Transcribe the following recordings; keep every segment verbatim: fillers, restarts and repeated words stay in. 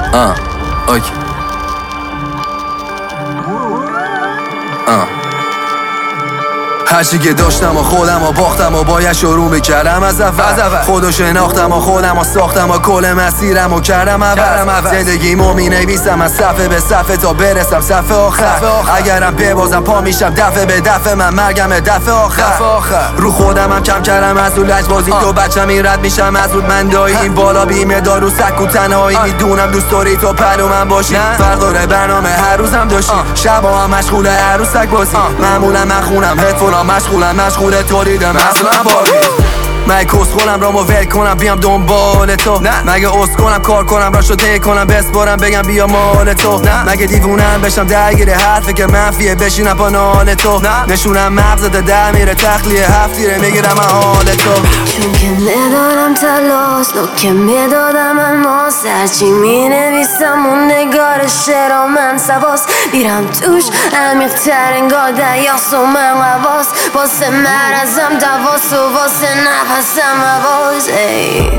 آه اوکی آه هرچی که داشتم و خودم و باختم و باید شروع میکردم از اول خودو شناختم و خودم و ساختم و کل مسیرم و کردم اول زندگیمو می نویسم از صفحه به صفحه تا برسم صفحه آخر اگرم ببازم پا میشم دفعه به دفعه من مرگم دفعه آخر رو خودم هم کم کردم از اون لجبازی تو بچم این رد میشم از اون من دایی این بالا بیمه دارو سک و تنهایی میدونم دوست داری تو پلو من باشی فرق داره برنامه هر روزم داشتی شبا هم مشغول عروسک بازی معمولا من خونم هدفونم مشغولم مشغول تولیدم اصلا باری مگه کس خونم رامو ول کنم بیام دنبال تو مگه عذر کنم کار کنم را شده کنم بسپارم بگم بیا مال تو مگه دیوونم بشم درگیر حرفه که منفیه بشینم پا نال تو نشونم مغزت در میره تخلیه هفتیره میگیرم حال تو چون که ندارم تلاس نو که میدادم الماس هرچی مینویسم اون نگار شعرا من سواس میرم توش عمیق تر انگار دریاست و من قواس واسه مرزم دواس و واسه نفس I'm a voice, ey,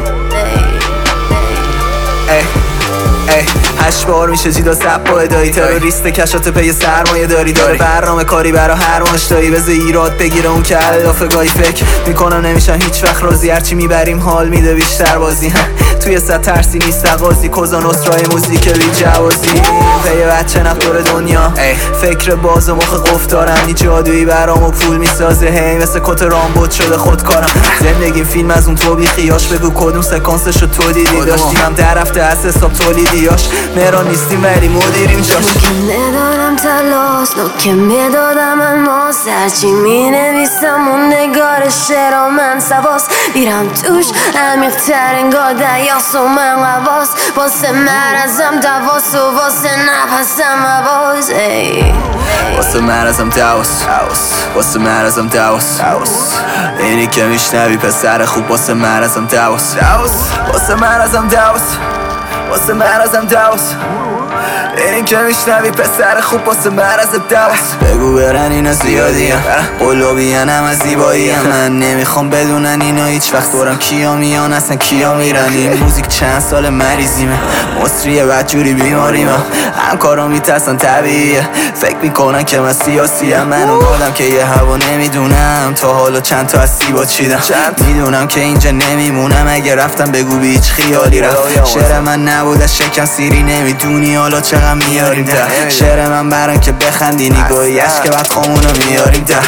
ey, ey, ey. هشت بار میشه جیدا سب با ادایی تروریست کشات پی سرمایه داری داره برنامه کاری برا هر مشتایی بذار ایراد بگیره اون که علافه گاهی فکر میکنم نمیشن هیچ وقت راضی هرچی میبریم حال میده بیشتر بازی توی صد ترسی نیست قاضی کوزا نصرای موزیک بی جوازی پی بچه نفت دور دنیا فکر باز و مخ قفل دارم نی جادویی برام و پول میسازه هی مثل کت رامبوت شده خودکارم زندگیم فیلم از اون تو بی خیاش بگو کدوم سکانسشو تو دیدی داشتیم هم در رفته از حساب تولیدیاش مهران نیستیم ولی مدیریم جاش چون که ندارم تلاس نو که میدادم الماس هرچی مینویسم اون نگار شعرا من سواس میرم توش عمیق تر انگار دریاست و من قواس واسه مرزم دواس و واسه نفسم عواز واسه مرزم دواس واسه مرزم دواس اینی که میشنوی پسر خوب واسه مرزم دواس واسه مرزم دواس واسه مرزم دواس این که میشنوی پسر خوب واسه مرز دواس بگو برن اینا زیادی هم قلوبی هم از زیبایی هم من نمیخوام بدونن اینا هیچ وقت دورم کیا میان اصلا کیا میرن این موزیک چند سال مریضیمه مصریه بدجوری بیماریمه هم کارا میترسن طبیعیه فکر میکنن که من سیاسی هم من اون آدم که یه هوا نمیدونم تا حالا چند تا از سیبا چیدم میدونم که اینجا نمیمونم اگه رفتم بگو بی هیچ خیالی رفت شعر من نبود از شکم سیری نمیدونی حالا چقدر میاریم ده شعر من برن که بخندی نگاهی عشق که بعد خامونو میاریم ده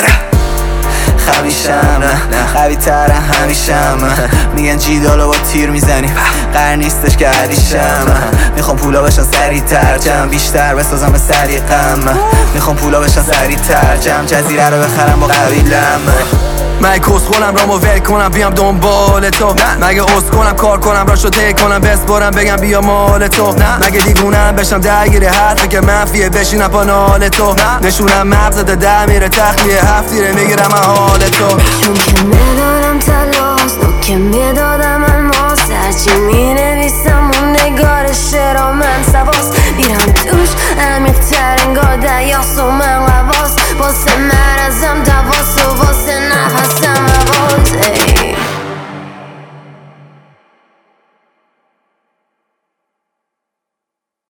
خمیشم قوی تره همیشم میگن جیدالو با تیر میزنیم قرار نیستش که عریشم میخوام پولا بشن سریع تر جمع بیشتر بسازم به سریقم میخوام پولا بشن سریع تر جمع جزیره رو بخرم با قبیلم مگه کس خونم رامو ول کنم بیام دنبال تو مگه عذر کنم کار کنم را شده کنم بسپارم بگم بیا مال تو مگه دیوونم بشم درگیر حرفه که منفیه بشینم پا نال تو نشونم مغزت در میره تخلیه هفتیره میگیرم حال تو چون که ندارم تلاس نو که میدادم الماس هرچی